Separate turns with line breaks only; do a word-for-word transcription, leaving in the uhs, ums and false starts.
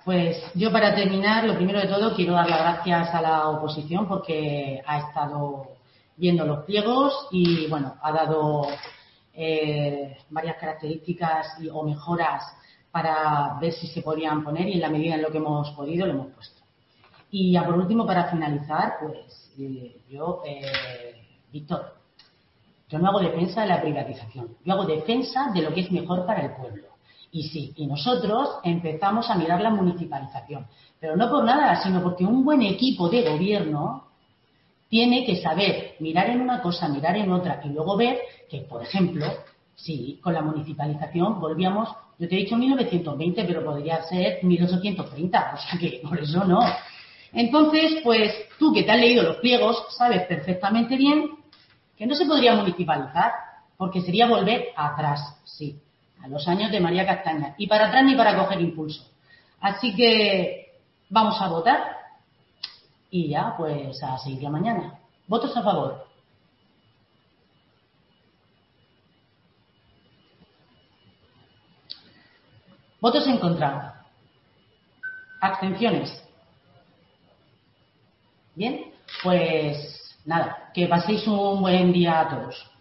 Pues yo para terminar, lo primero de todo, quiero dar las gracias a la oposición porque ha estado viendo los pliegos y, bueno, ha dado eh, varias características y, o mejoras para ver si se podían poner y en la medida en lo que hemos podido lo hemos puesto. Y ya por último, para finalizar, pues eh, yo, eh, Víctor, yo no hago defensa de la privatización, yo hago defensa de lo que es mejor para el pueblo. Y sí, y nosotros empezamos a mirar la municipalización, pero no por nada, sino porque un buen equipo de gobierno tiene que saber mirar en una cosa, mirar en otra y luego ver que, por ejemplo, sí, con la municipalización volvíamos, yo te he dicho mil novecientos veinte, pero podría ser mil ochocientos treinta, o sea que por eso no. Entonces, pues tú que te has leído los pliegos, sabes perfectamente bien que no se podría municipalizar, porque sería volver atrás, sí, a los años de María Castaña, y para atrás ni para coger impulso. Así que vamos a votar y ya, pues a seguir la mañana. ¿Votos a favor? ¿Votos en contra? ¿Abstenciones? Bien, pues nada, que paséis un buen día a todos.